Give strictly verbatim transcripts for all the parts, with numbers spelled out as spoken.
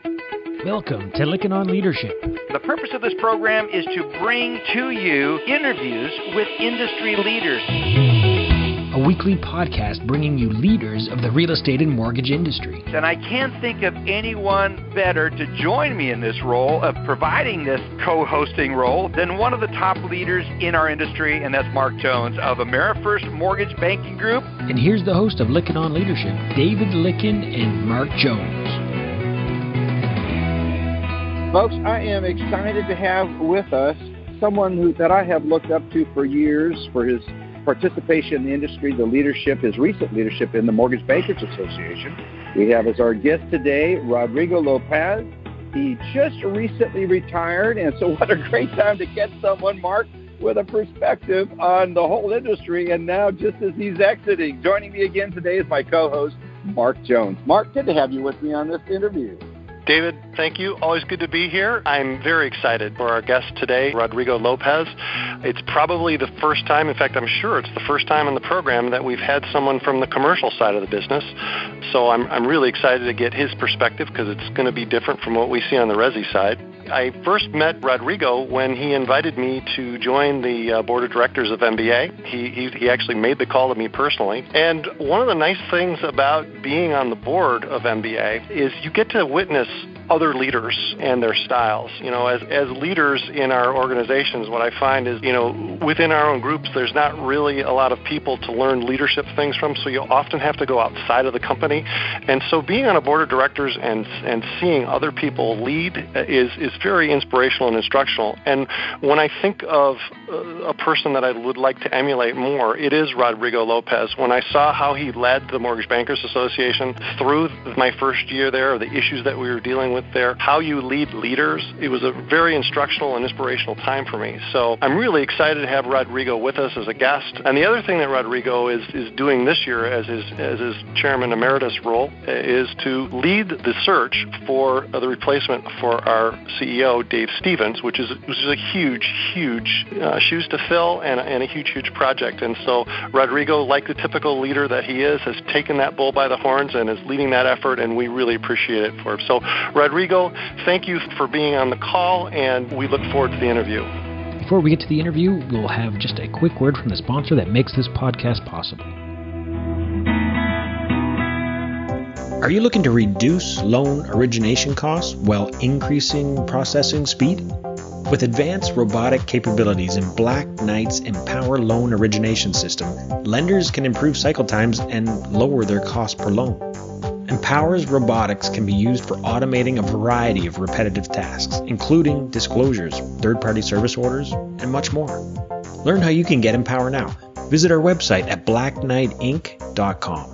Welcome to Licking on Leadership. The purpose of this program is to bring to you interviews with industry leaders. A weekly podcast bringing you leaders of the real estate and mortgage industry. And I can't think of anyone better to join me in this role of providing this co-hosting role than one of the top leaders in our industry, and that's Mark Jones of AmeriFirst Mortgage Banking Group. And here's the host of Licking on Leadership, David Licken and Mark Jones. Folks, I am excited to have with us someone who that I have looked up to for years for his participation in the industry, the leadership, his recent leadership in the Mortgage Bankers Association. We have as our guest today, Rodrigo Lopez. He just recently retired, and so what a great time to get someone, Mark, with a perspective on the whole industry, and now just as he's exiting. Joining me again today is my co-host, Mark Jones. Mark, good to have you with me on this interview. David, thank you. Always good to be here. I'm very excited for our guest today, Rodrigo Lopez. It's probably the first time, in fact, I'm sure it's the first time in the program that we've had someone from the commercial side of the business. So I'm, I'm really excited to get his perspective because it's going to be different from what we see on the resi side. I first met Rodrigo when he invited me to join the uh, board of directors of M B A. He, he he actually made the call to me personally. And one of the nice things about being on the board of M B A is you get to witness other leaders and their styles. You know, as as leaders in our organizations, what I find is, you know, within our own groups, there's not really a lot of people to learn leadership things from, so you often have to go outside of the company. And so being on a board of directors and and seeing other people lead is is very inspirational and instructional. And when I think of a person that I would like to emulate more, it is Rodrigo Lopez. When I saw how he led the Mortgage Bankers Association through my first year there, the issues that we were dealing with there, how you lead leaders, it was a very instructional and inspirational time for me. So I'm really excited to have Rodrigo with us as a guest. And the other thing that Rodrigo is, is doing this year as his, as his chairman emeritus role is to lead the search for the replacement for our C E O, Dave Stevens, which is, which is a huge, huge uh, shoes to fill and, and a huge, huge project. And so Rodrigo, like the typical leader that he is, has taken that bull by the horns and is leading that effort, and we really appreciate it for him. So Rodrigo, thank you for being on the call, and we look forward to the interview. Before we get to the interview, we'll have just a quick word from the sponsor that makes this podcast possible. Are you looking to reduce loan origination costs while increasing processing speed? With advanced robotic capabilities in Black Knight's Empower Loan Origination System, lenders can improve cycle times and lower their cost per loan. Empower's robotics can be used for automating a variety of repetitive tasks, including disclosures, third-party service orders, and much more. Learn how you can get Empower now. Visit our website at black knight inc dot com.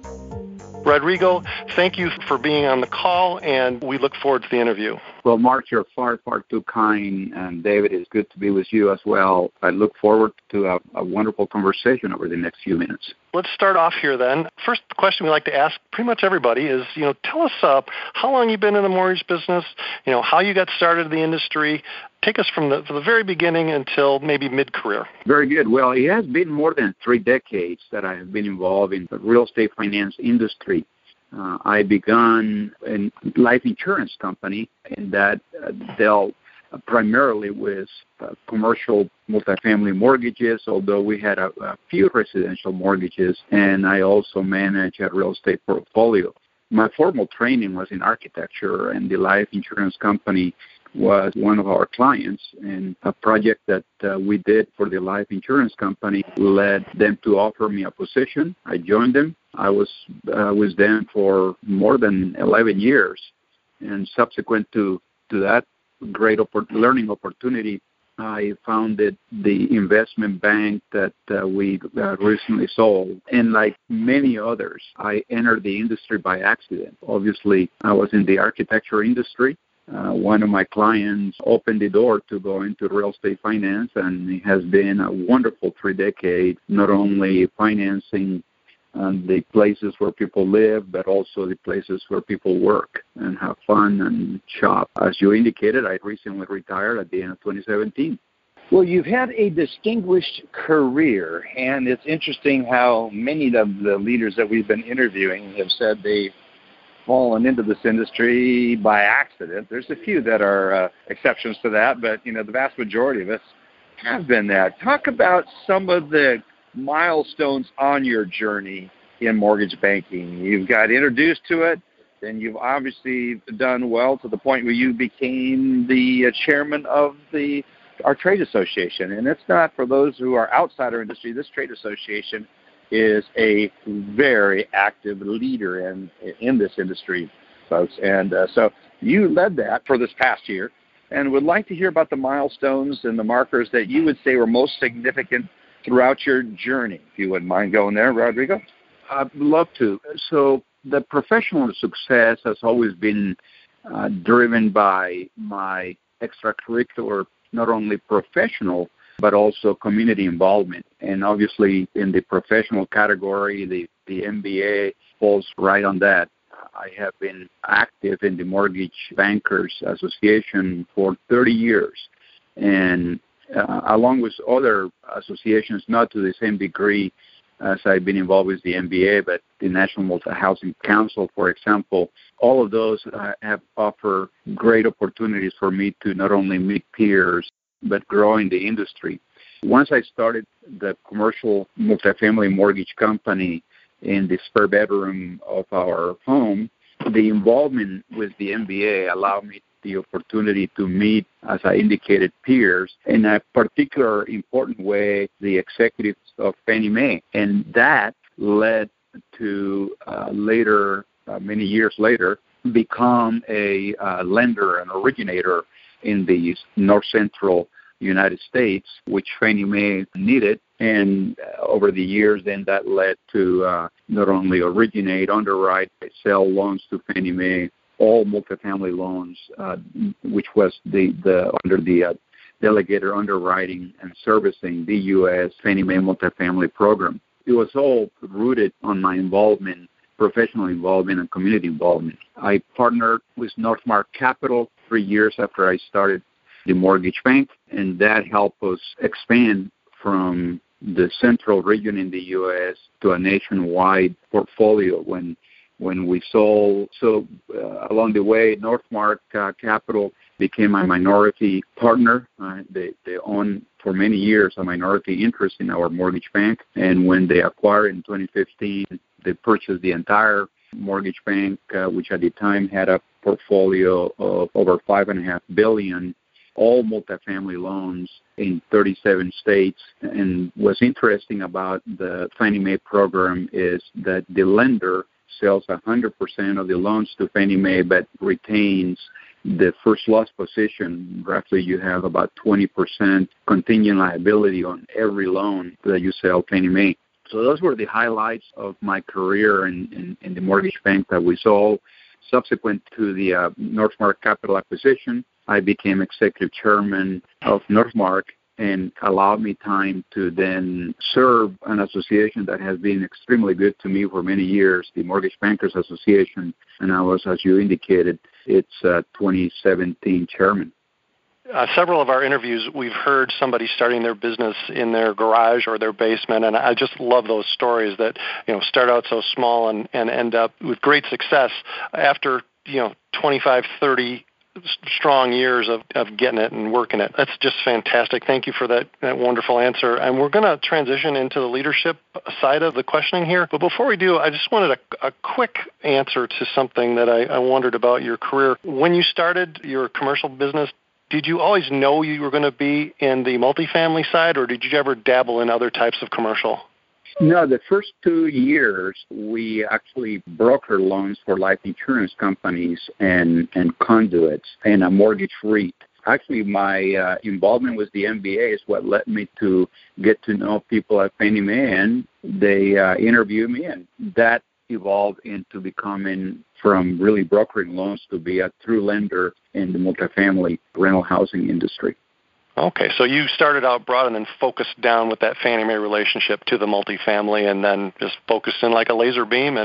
Rodrigo, thank you for being on the call, and we look forward to the interview. Well, Mark, you're far, far too kind, and David, it's good to be with you as well. I look forward to a, a wonderful conversation over the next few minutes. Let's start off here then. First question we like to ask pretty much everybody is, you know, tell us uh, how long you've been in the mortgage business, you know, how you got started in the industry. Take us from the, from the very beginning until maybe mid-career. Very good. Well, it has been more than three decades that I have been involved in the real estate finance industry. Uh, I began in life insurance company, and that uh, dealt uh, primarily with uh, commercial multifamily mortgages, although we had a, a few residential mortgages, and I also managed a real estate portfolio. My formal training was in architecture, and the life insurance company was one of our clients, and a project that uh, we did for the life insurance company led them to offer me a position. I joined them. I was uh, with them for more than eleven years, and subsequent to, to that great oppor- learning opportunity, I founded the investment bank that uh, we uh, recently sold. And like many others, I entered the industry by accident. Obviously, I was in the architecture industry. Uh, one of my clients opened the door to go into real estate finance, and it has been a wonderful three decades, not only financing um, the places where people live, but also the places where people work and have fun and shop. As you indicated, I recently retired at the end of twenty seventeen. Well, you've had a distinguished career, and it's interesting how many of the leaders that we've been interviewing have said they fallen into this industry by accident. There's a few that are uh, exceptions to that, but, you know, the vast majority of us have been that. Talk about some of the milestones on your journey in mortgage banking. You've got introduced to it, then you've obviously done well to the point where you became the uh, chairman of the our trade association. And it's not for those who are outside our industry. This trade association is a very active leader in in this industry, folks. And uh, so you led that for this past year, and would like to hear about the milestones and the markers that you would say were most significant throughout your journey. If you wouldn't mind going there, Rodrigo. I'd love to. So the professional success has always been uh, driven by my extracurricular, not only professional, but also community involvement. And obviously in the professional category, the, the M B A falls right on that. I have been active in the Mortgage Bankers Association for thirty years. And uh, along with other associations, not to the same degree as I've been involved with the M B A, but the National Multi-Housing Council, for example, all of those uh, have offered great opportunities for me to not only meet peers, but grow in the industry. Once I started the commercial multifamily mortgage company in the spare bedroom of our home, the involvement with the M B A allowed me the opportunity to meet, as I indicated, peers in a particular important way, the executives of Fannie Mae. And that led to uh, later, uh, many years later, become a uh, lender and originator in the North Central United States, which Fannie Mae needed. And uh, over the years, then that led to uh, not only originate, underwrite, sell loans to Fannie Mae, all multifamily loans, uh, which was the, the under the uh, delegated underwriting and servicing, D U S, Fannie Mae multifamily program. It was all rooted on my involvement, professional involvement and community involvement. I partnered with Northmark Capital three years after I started the mortgage bank, and that helped us expand from the central region in the U S to a nationwide portfolio. When when we sold, so uh, along the way, Northmark uh, Capital became my minority partner. Uh, they, they owned for many years a minority interest in our mortgage bank, and when they acquired in twenty fifteen, they purchased the entire mortgage bank, uh, which at the time had a portfolio of over five and a half billion, all multifamily loans in thirty-seven states. And what's interesting about the Fannie Mae program is that the lender sells one hundred percent of the loans to Fannie Mae, but retains the first loss position. Roughly, you have about twenty percent contingent liability on every loan that you sell Fannie Mae. So those were the highlights of my career in, in, in the mortgage bank that we sold. Subsequent to the uh, Northmark Capital acquisition, I became executive chairman of Northmark, and allowed me time to then serve an association that has been extremely good to me for many years, the Mortgage Bankers Association, and I was, as you indicated, its uh, twenty seventeen chairman. Uh, several of our interviews, we've heard somebody starting their business in their garage or their basement, and I just love those stories that, you know, start out so small and, and end up with great success after, you know, twenty-five, thirty strong years of, of getting it and working it. That's just fantastic. Thank you for that, that wonderful answer. And we're going to transition into the leadership side of the questioning here. But before we do, I just wanted a, a quick answer to something that I, I wondered about your career. When you started your commercial business, did you always know you were going to be in the multifamily side, or did you ever dabble in other types of commercial? No, the first two years, we actually broker loans for life insurance companies and, and conduits and a mortgage REIT. Actually, my uh, involvement with the M B A is what led me to get to know people at Fannie Mae, and they uh, interviewed me, and that evolved into becoming, from really brokering loans, to be a true lender in the multifamily rental housing industry. Okay, so you started out broad and then focused down with that Fannie Mae relationship to the multifamily, and then just focused in like a laser beam, and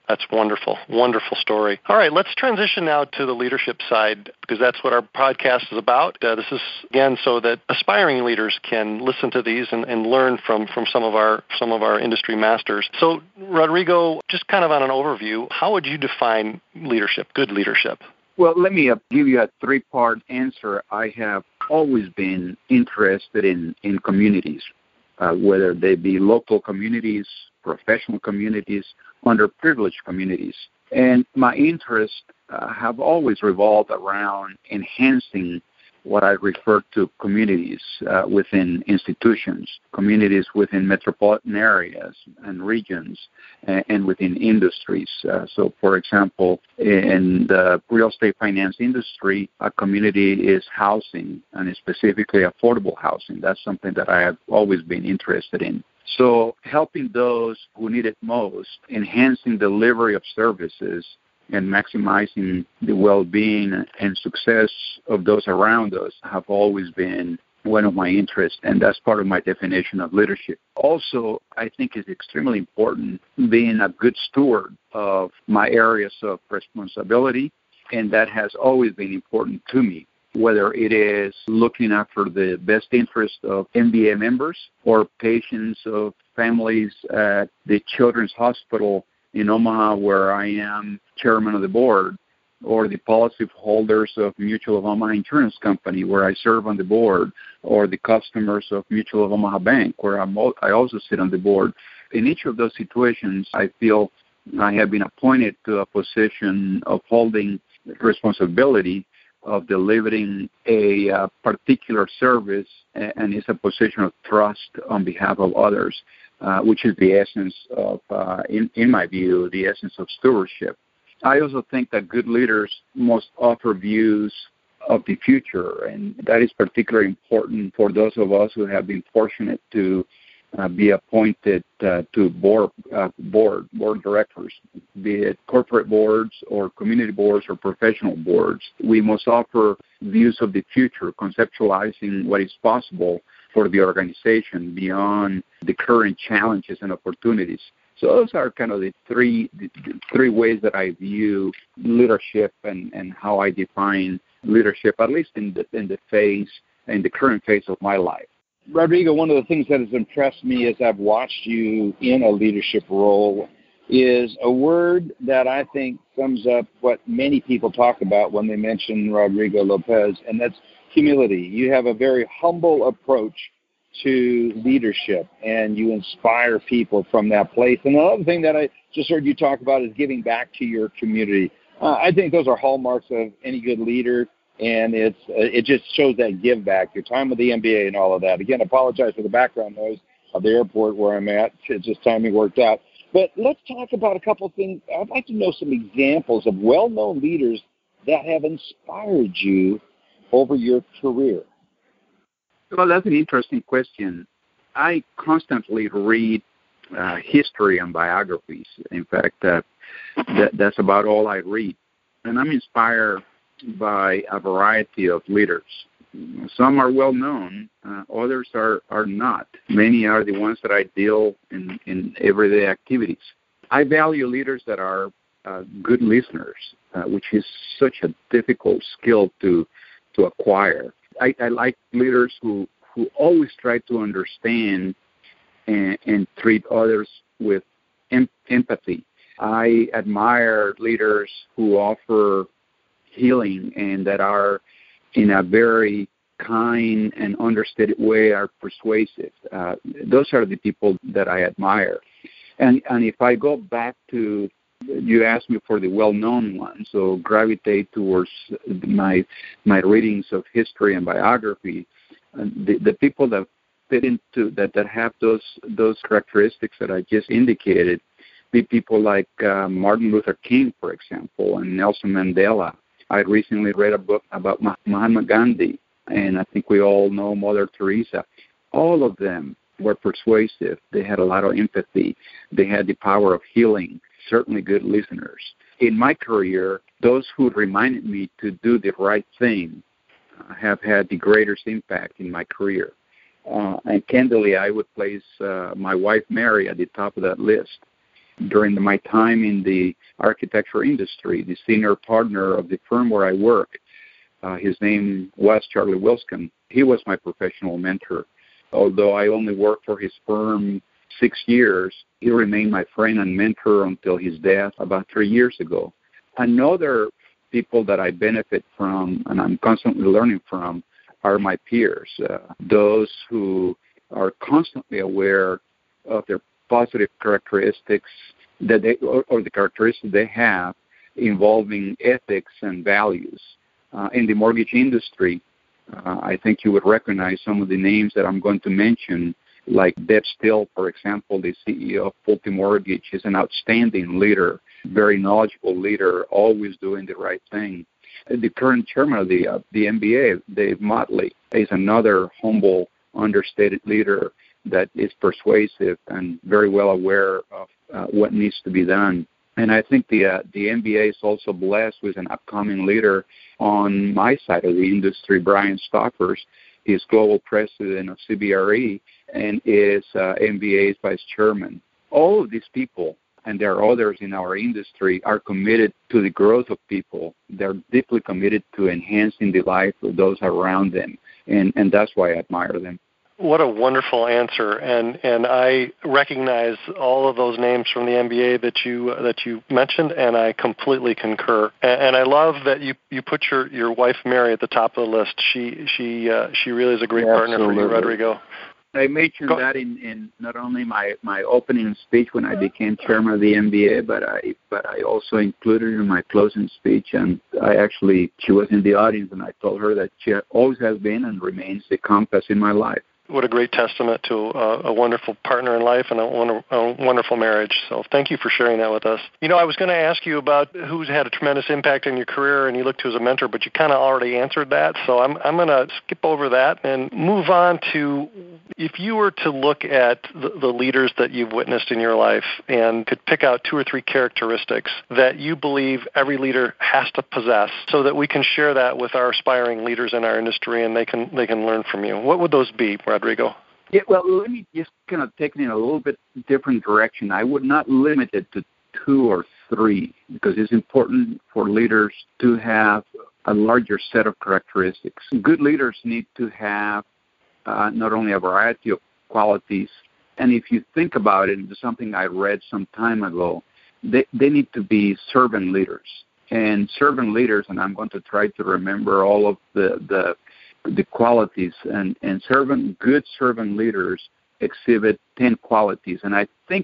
That's wonderful. Wonderful story. All right, let's transition now to the leadership side, because that's what our podcast is about. Uh, this is, again, so that aspiring leaders can listen to these and, and learn from, from some of our some of our industry masters. So, Rodrigo, just kind of on an overview, how would you define leadership, good leadership? Well, let me uh, give you a three-part answer. I have always been interested in, in communities, uh, whether they be local communities, professional communities, underprivileged communities. And my interests uh, have always revolved around enhancing what I refer to communities uh, within institutions, communities within metropolitan areas and regions, and, and within industries. Uh, so, for example, in the real estate finance industry, a community is housing, and specifically affordable housing. That's something that I have always been interested in. So helping those who need it most, enhancing delivery of services, and maximizing the well-being and success of those around us have always been one of my interests, and that's part of my definition of leadership. Also, I think it's extremely important being a good steward of my areas of responsibility, and that has always been important to me, whether it is looking after the best interest of M B A members or patients of families at the Children's Hospital in Omaha, where I am chairman of the board, or the policy holders of Mutual of Omaha Insurance Company, where I serve on the board, or the customers of Mutual of Omaha Bank, where I'm, I also sit on the board. In each of those situations, I feel I have been appointed to a position of holding responsibility of delivering a uh, particular service, and it's a position of trust on behalf of others, uh, which is the essence of, uh, in, in my view, the essence of stewardship. I also think that good leaders must offer views of the future, and that is particularly important for those of us who have been fortunate to uh, be appointed uh, to board, uh, board board directors, be it corporate boards or community boards or professional boards. We must offer views of the future, conceptualizing what is possible for the organization beyond the current challenges and opportunities. So those are kind of the three the three ways that I view leadership and, and how I define leadership, at least in the in the phase in the current phase of my life. Rodrigo, one of the things that has impressed me as I've watched you in a leadership role is a word that I think sums up what many people talk about when they mention Rodrigo Lopez, and that's humility. You have a very humble approach to leadership, and you inspire people from that place. And another thing that I just heard you talk about is giving back to your community. Uh, I think those are hallmarks of any good leader, and it's uh, it just shows that give back, your time with the M B A and all of that. Again, I apologize for the background noise of the airport where I'm at. It's just timing worked out. But let's talk about a couple of things. I'd like to know some examples of well-known leaders that have inspired you over your career. Well, that's an interesting question. I constantly read uh, history and biographies. In fact, uh, that, that's about all I read. And I'm inspired by a variety of leaders. Some are well known, uh, others are, are not. Many are the ones that I deal in, in everyday activities. I value leaders that are uh, good listeners, uh, which is such a difficult skill to to acquire. I, I like leaders who, who always try to understand and, and treat others with em- empathy. I admire leaders who offer healing and that are, in a very kind and understated way, are persuasive. Uh, those are the people that I admire. And and if I go back to, you asked me for the well-known ones, so gravitate towards my my readings of history and biography, and the, the people that fit into that, that have those those characteristics that I just indicated, be people like uh, Martin Luther King, for example, and Nelson Mandela. I recently read a book about Mahatma Gandhi, and I think we all know Mother Teresa. All of them were persuasive. They had a lot of empathy. They had the power of healing, certainly good listeners. In my career, those who reminded me to do the right thing uh, have had the greatest impact in my career. Uh, and candidly, I would place uh, my wife, Mary, at the top of that list. during my time in the architecture industry, the senior partner of the firm where I work. Uh, his name was Charlie Wilskin. He was my professional mentor. Although I only worked for his firm six years, he remained my friend and mentor until his death about three years ago. Another people that I benefit from and I'm constantly learning from are my peers, uh, those who are constantly aware of their positive characteristics that they, or, or the characteristics they have involving ethics and values. Uh, in the mortgage industry, uh, I think you would recognize some of the names that I'm going to mention, like Deb Still, for example, the C E O of Pulte Mortgage, is an outstanding leader, very knowledgeable leader, always doing the right thing. The current chairman of the, uh, the M B A, Dave Motley, is another humble, understated leader that is persuasive and very well aware of uh, what needs to be done. And I think the uh, the M B A is also blessed with an upcoming leader on my side of the industry, Brian Stoffers. He's global president of C B R E and is uh, M B A's vice chairman. All of these people, and there are others in our industry, are committed to the growth of people. They're deeply committed to enhancing the life of those around them, and, and that's why I admire them. What a wonderful answer, and and I recognize all of those names from the M B A that you that you mentioned, and I completely concur. And, and I love that you, you put your, your wife Mary at the top of the list. She she uh, she really is a great yeah, partner absolutely. for you, Rodrigo. I mentioned Go. that in, in not only my, my opening speech when I became chairman of the M B A, but I but I also included it in my closing speech. And I actually, she was in the audience, and I told her that she always has been and remains the compass in my life. What a great testament to a, a wonderful partner in life and a, wonder, a wonderful marriage. So thank you for sharing that with us. You know, I was going to ask you about who's had a tremendous impact on your career and you look to as a mentor, but you kind of already answered that. So I'm, I'm going to skip over that and move on to, if you were to look at the, the leaders that you've witnessed in your life and could pick out two or three characteristics that you believe every leader has to possess so that we can share that with our aspiring leaders in our industry and they can they can learn from you, what would those be, Brad? Rodrigo? Yeah, well, let me just kind of take it in a little bit different direction. I would not limit it to two or three because it's important for leaders to have a larger set of characteristics. Good leaders need to have uh, not only a variety of qualities, and if you think about it, it's something I read some time ago, they, they need to be servant leaders. And servant leaders, and I'm going to try to remember all of the, the the qualities, and, and servant, good servant leaders exhibit ten qualities. And I think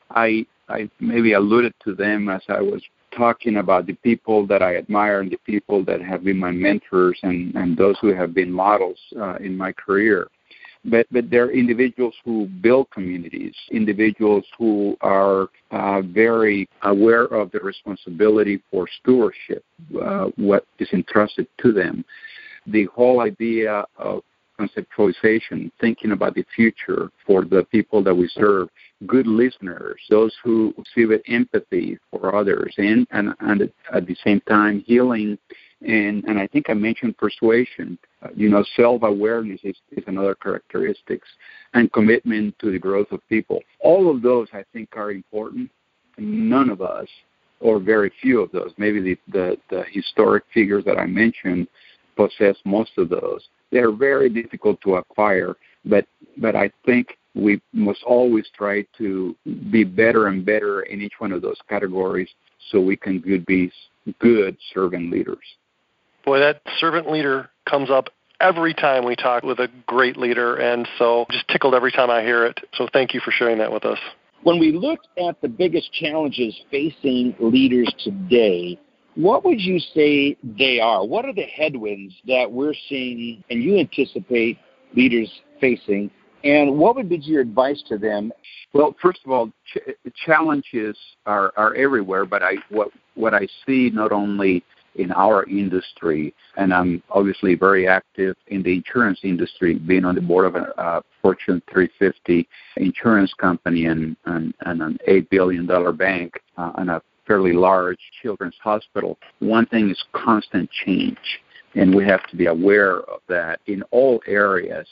I I maybe alluded to them as I was talking about the people that I admire and the people that have been my mentors and, and those who have been models uh, in my career. But, but they're individuals who build communities, individuals who are uh, very aware of the responsibility for stewardship, uh, what is entrusted to them. The whole idea of conceptualization, thinking about the future for the people that we serve, good listeners, those who exhibit empathy for others, and, and, and at the same time healing, and, and I think I mentioned persuasion. Uh, you know, self-awareness is, is another characteristic, and commitment to the growth of people. All of those, I think, are important. None of us, or very few of those, maybe the, the, the historic figures that I mentioned, possess most of those. They're very difficult to acquire, but but I think we must always try to be better and better in each one of those categories so we can good, be good servant leaders. Boy, that servant leader comes up every time we talk with a great leader, and so just tickled every time I hear it. So thank you for sharing that with us. When we look at the biggest challenges facing leaders today, what would you say they are? What are the headwinds that we're seeing and you anticipate leaders facing? And what would be your advice to them? Well, first of all, ch- challenges are, are everywhere, but I what what I see not only in our industry, and I'm obviously very active in the insurance industry, being on the board of a uh, Fortune three fifty insurance company and, and, and an eight billion dollars bank uh, and a fairly large children's hospital. One thing is constant change, and we have to be aware of that in all areas.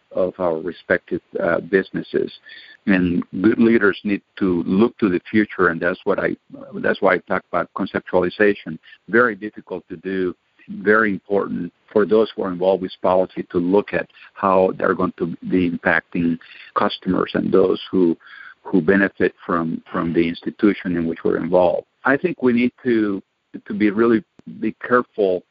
of our respective uh, businesses. And good leaders need to look to the future, and that's what I that's why I talk about conceptualization. Very difficult to do, very important for those who are involved with policy to look at how they're going to be impacting customers and those who who benefit from, from the institution in which we're involved. I think we need to to be really be careful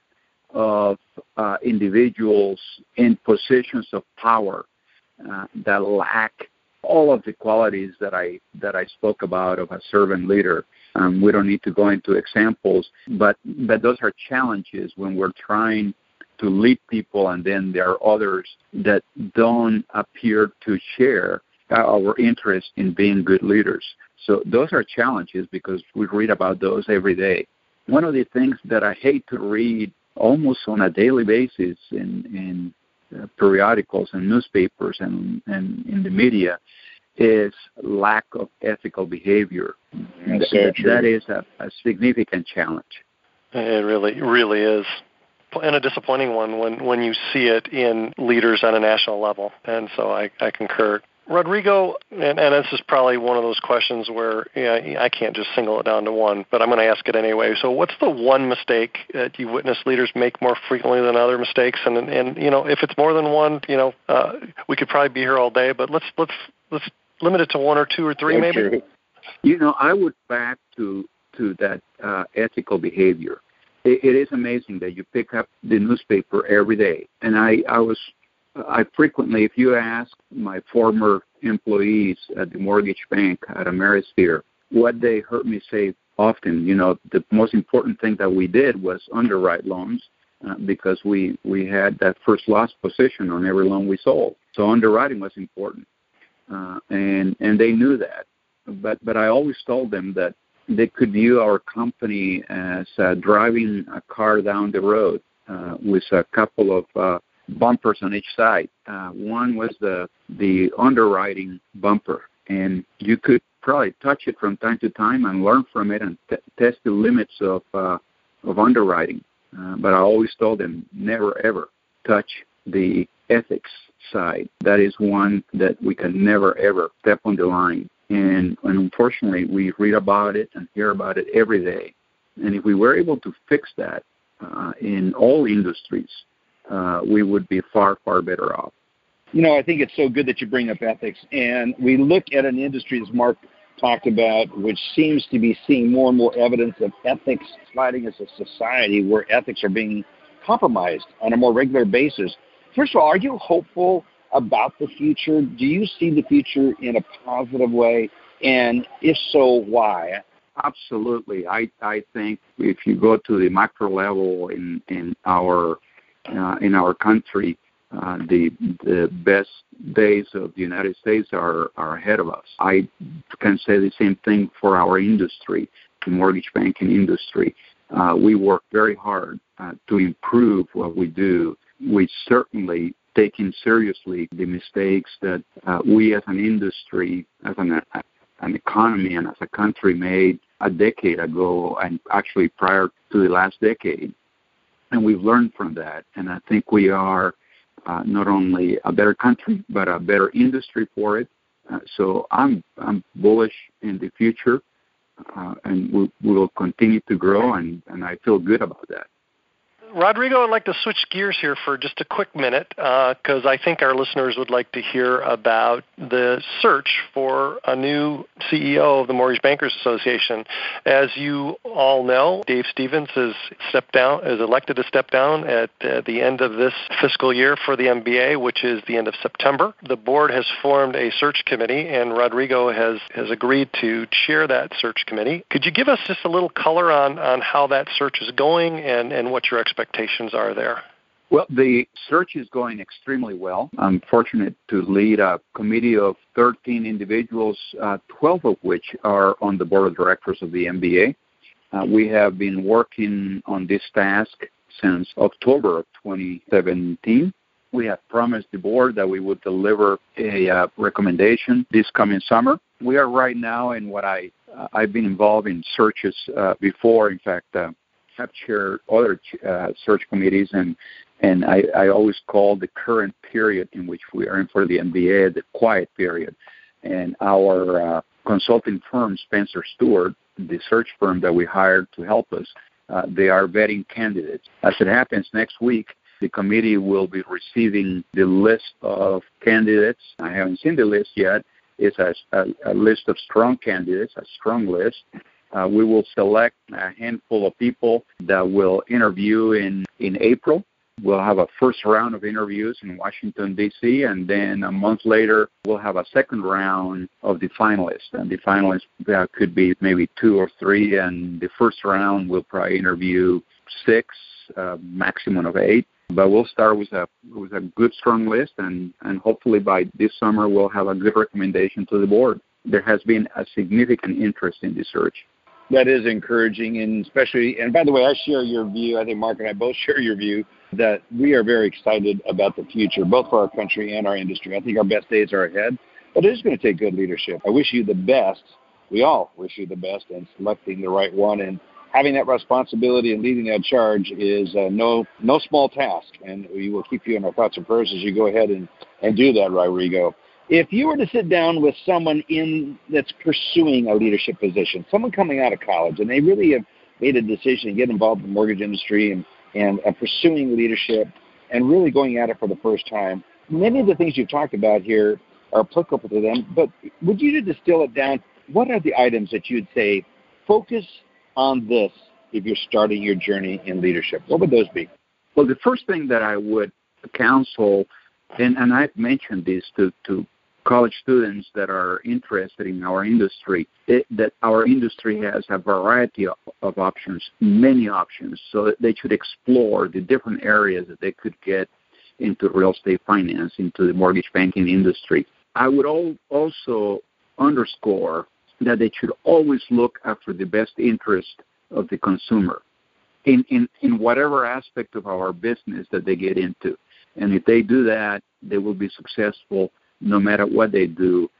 of uh, individuals in positions of power uh, that lack all of the qualities that I that I spoke about of a servant leader. Um, we don't need to go into examples, but but those are challenges when we're trying to lead people, and then there are others that don't appear to share our interest in being good leaders. So those are challenges because we read about those every day. One of the things that I hate to read almost on a daily basis in, in uh, periodicals and newspapers and, and in the media is lack of ethical behavior. That's Th- so true. That is a, a significant challenge. It really, really is. And a disappointing one when, when you see it in leaders on a national level. And so I, I concur. Rodrigo, and, and this is probably one of those questions where you know, I can't just single it down to one, but I'm going to ask it anyway. So what's the one mistake that you witness leaders make more frequently than other mistakes? And, and you know, if it's more than one, you know, uh, we could probably be here all day, but let's let's let's limit it to one or two or three, That's maybe. true. You know, I would back to to that uh, ethical behavior. It, it is amazing that you pick up the newspaper every day, and I, I was I frequently, if you ask my former employees at the mortgage bank at Amerisphere, what they heard me say often, you know, the most important thing that we did was underwrite loans uh, because we, we had that first loss position on every loan we sold. So underwriting was important, uh, and and they knew that. But but I always told them that they could view our company as uh, driving a car down the road uh, with a couple of uh, bumpers on each side. Uh, one was the the underwriting bumper, and you could probably touch it from time to time and learn from it and t- test the limits of uh, of underwriting. Uh, but I always told them never ever touch the ethics side. That is one that we can never ever step on the line. And, and unfortunately, we read about it and hear about it every day. And if we were able to fix that uh, in all industries, Uh, we would be far, far better off. You know, I think it's so good that you bring up ethics. And we look at an industry, as Mark talked about, which seems to be seeing more and more evidence of ethics sliding as a society where ethics are being compromised on a more regular basis. First of all, are you hopeful about the future? Do you see the future in a positive way? And if so, why? Absolutely. I, I think if you go to the macro level in, in our Uh, in our country, uh, the the best days of the United States are, are ahead of us. I can say the same thing for our industry, the mortgage banking industry. Uh, we work very hard uh, to improve what we do. We certainly taking seriously the mistakes that uh, we as an industry, as an, an economy, and as a country made a decade ago, and actually prior to the last decade. And we've learned from that, and I think we are uh, not only a better country, but a better industry for it. Uh, so I'm I'm bullish in the future, uh, and we we will continue to grow, and, and I feel good about that. Rodrigo, I'd like to switch gears here for just a quick minute because uh, I think our listeners would like to hear about the search for a new C E O of the Mortgage Bankers Association. As you all know, Dave Stevens is stepped down, is elected to step down at uh, the end of this fiscal year for the M B A, which is the end of September. The board has formed a search committee, and Rodrigo has, has agreed to chair that search committee. Could you give us just a little color on, on how that search is going and, and what your expectations are there? Well, the search is going extremely well. I'm fortunate to lead a committee of thirteen individuals, uh, twelve of which are on the board of directors of the M B A. Uh, we have been working on this task since October of twenty seventeen. We have promised the board that we would deliver a uh, recommendation this coming summer. We are right now in what I, uh, I've been involved in searches uh, before, in fact, uh, have chaired other uh, search committees, and and I, I always call the current period in which we are in for the M B A the quiet period. And our uh, consulting firm, Spencer Stewart, the search firm that we hired to help us, uh, they are vetting candidates. As it happens, next week, the committee will be receiving the list of candidates. I haven't seen the list yet. It's a, a, a list of strong candidates, a strong list. Uh, we will select a handful of people that will interview in, in April. We'll have a first round of interviews in Washington, D C, and then a month later, we'll have a second round of the finalists. And the finalists uh, could be maybe two or three, and the first round will probably interview six, uh, maximum of eight. But we'll start with a with a good, strong list, and, and hopefully by this summer, we'll have a good recommendation to the board. There has been a significant interest in this search. That is encouraging, and especially, and by the way, I share your view. I think Mark and I both share your view that we are very excited about the future, both for our country and our industry. I think our best days are ahead, but it is going to take good leadership. I wish you the best. We all wish you the best in selecting the right one, and having that responsibility and leading that charge is uh, no no small task, and we will keep you in our thoughts and prayers as you go ahead and, and do that, Rodrigo. If you were to sit down with someone in that's pursuing a leadership position, someone coming out of college, and they really have made a decision to get involved in the mortgage industry and, and uh, pursuing leadership and really going at it for the first time, many of the things you've talked about here are applicable to them, but would you distill it down, what are the items that you'd say, focus on this if you're starting your journey in leadership? What would those be? Well, the first thing that I would counsel, and, and I've mentioned this to, to college students that are interested in our industry, it, that our industry has a variety of, of options, many options, so that they should explore the different areas that they could get into real estate finance, into the mortgage banking industry. I would all, also underscore that they should always look after the best interest of the consumer in, in, in whatever aspect of our business that they get into. And if they do that, they will be successful no matter what they do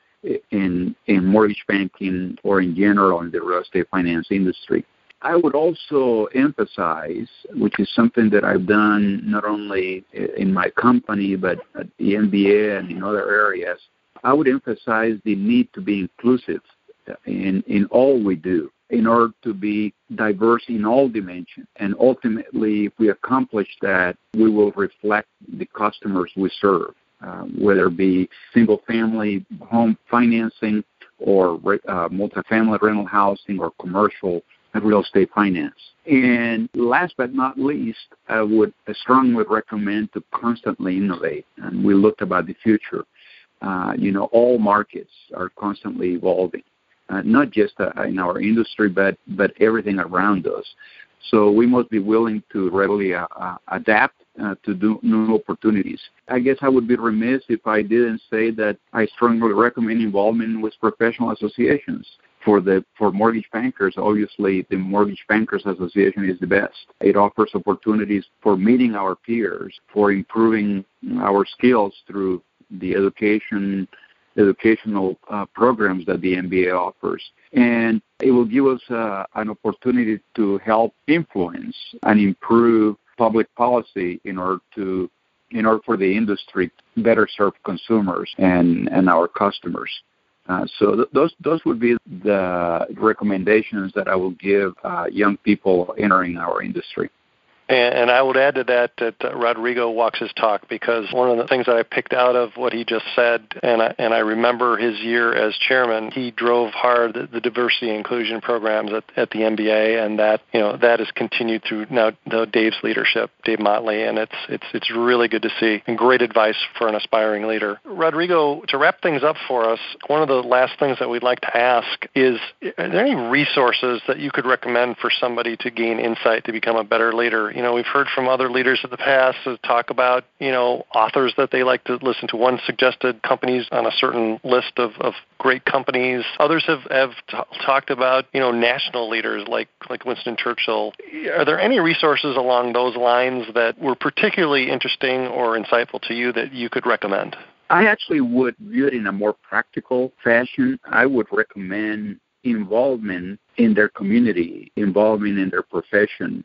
in in mortgage banking or in general in the real estate finance industry. I would also emphasize, which is something that I've done not only in my company but at the M B A and in other areas, I would emphasize the need to be inclusive in, in all we do in order to be diverse in all dimensions. And ultimately, if we accomplish that, we will reflect the customers we serve. Uh, whether it be single-family home financing or uh, multifamily rental housing or commercial real estate finance. And last but not least, I would strongly recommend to constantly innovate. And we looked about the future. Uh, you know, all markets are constantly evolving, uh, not just uh, in our industry, but, but everything around us. So we must be willing to readily uh, uh, adapt Uh, to do new opportunities. I guess I would be remiss if I didn't say that I strongly recommend involvement with professional associations. For the for mortgage bankers, obviously, the Mortgage Bankers Association is the best. It offers opportunities for meeting our peers, for improving our skills through the education educational uh, programs that the M B A offers. And it will give us uh, an opportunity to help influence and improve public policy in order to, in order for the industry to better serve consumers and, and our customers. Uh, so th- those those would be the recommendations that I will give uh, young people entering our industry. And, and I would add to that that uh, Rodrigo walks his talk, because one of the things that I picked out of what he just said, and I, and I remember his year as chairman, he drove hard the, the diversity and inclusion programs at, at the M B A, and that you know that has continued through now the Dave's leadership, Dave Motley, and it's it's it's really good to see, and great advice for an aspiring leader. Rodrigo, to wrap things up for us, one of the last things that we'd like to ask is, are there any resources that you could recommend for somebody to gain insight to become a better leader? You know, we've heard from other leaders of the past to talk about, you know, authors that they like to listen to. One suggested companies on a certain list of, of great companies. Others have, have t- talked about, you know, national leaders like, like Winston Churchill. Are there any resources along those lines that were particularly interesting or insightful to you that you could recommend? I actually would view it in a more practical fashion. I would recommend involvement in their community, involvement in their profession.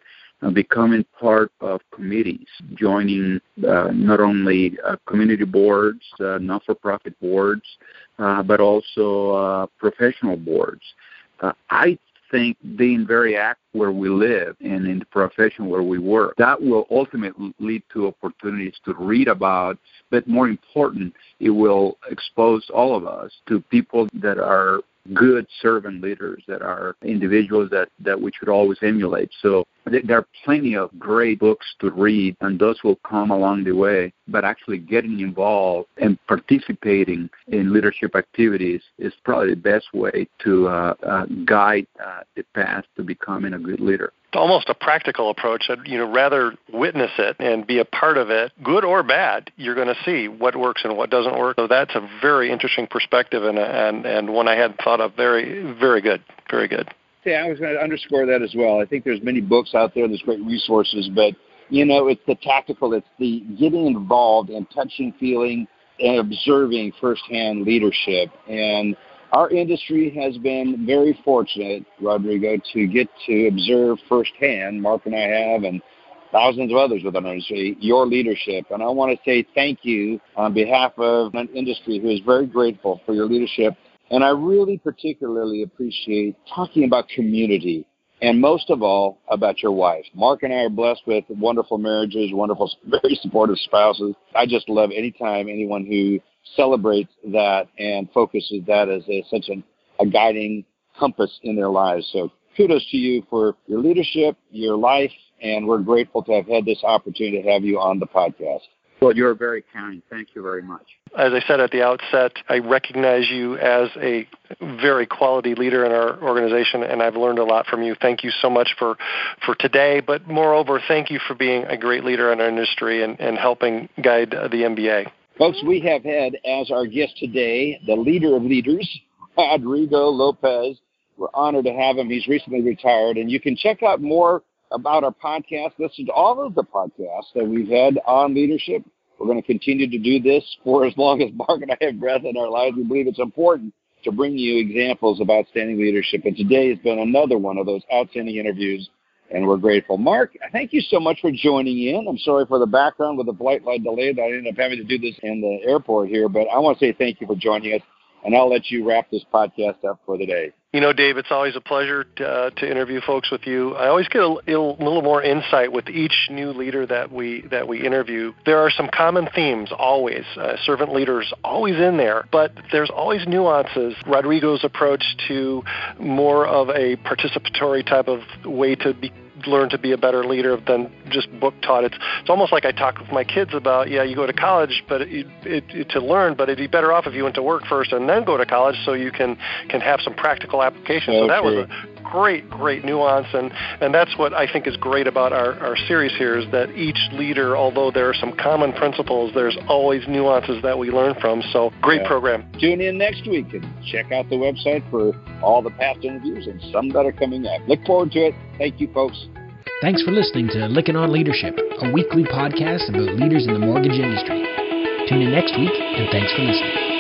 uh, becoming part of committees, joining uh, not only uh, community boards, uh, not-for-profit boards, uh, but also uh, professional boards. Uh, I think being very active where we live and in the profession where we work, that will ultimately lead to opportunities to read about, but more important, it will expose all of us to people that are good servant leaders, that are individuals that, that we should always emulate. So there are plenty of great books to read, and those will come along the way. But actually getting involved and participating in leadership activities is probably the best way to uh, uh, guide uh, the path to becoming a good leader. Almost a practical approach. You know, rather witness it and be a part of it, good or bad. You're going to see what works and what doesn't work. So that's a very interesting perspective and and and one I hadn't thought of. Very very good, very good. Yeah, I was going to underscore that as well. I think there's many books out there. There's great resources, but you know, it's the tactical. It's the getting involved and touching, feeling, and observing firsthand leadership. And our industry has been very fortunate, Rodrigo, to get to observe firsthand, Mark and I have, and thousands of others within our industry, your leadership. And I want to say thank you on behalf of an industry who is very grateful for your leadership. And I really particularly appreciate talking about community, and most of all, about your wife. Mark and I are blessed with wonderful marriages, wonderful, very supportive spouses. I just love any time anyone who celebrates that and focuses that as a, such an, a guiding compass in their lives. So kudos to you for your leadership, your life, and we're grateful to have had this opportunity to have you on the podcast. Well, you're very kind. Thank you very much. As I said at the outset, I recognize you as a very quality leader in our organization, and I've learned a lot from you. Thank you so much for, for today, but moreover, thank you for being a great leader in our industry and, and helping guide the M B A. Folks, we have had as our guest today the leader of leaders, Rodrigo Lopez. We're honored to have him. He's recently retired, and you can check out more about our podcast. Listen to all of the podcasts that we've had on leadership. We're going to continue to do this for as long as Mark and I have breath in our lives. We believe it's important to bring you examples of outstanding leadership, and today has been another one of those outstanding interviews, and we're grateful. Mark, thank you so much for joining in. I'm sorry for the background with the flight line delay that I ended up having to do this in the airport here, but I want to say thank you for joining us, and I'll let you wrap this podcast up for the day. You know, Dave, it's always a pleasure to, uh, to interview folks with you. I always get a, a little more insight with each new leader that we that we interview. There are some common themes always. Uh, servant leaders always in there, but there's always nuances. Rodrigo's approach to more of a participatory type of way to be learn to be a better leader than just book taught. It's it's almost like I talk with my kids about, yeah, you go to college, but it, it, it, to learn, but it'd be better off if you went to work first and then go to college so you can can have some practical application. So, so that true. was a great, great nuance, and, and that's what I think is great about our, our series here is that each leader, although there are some common principles, there's always nuances that we learn from. So great yeah. program. Tune in next week and check out the website for all the past interviews and some that are coming up. Look forward to it. Thank you, folks. Thanks for listening to Licking on Leadership, a weekly podcast about leaders in the mortgage industry. Tune in next week, and thanks for listening.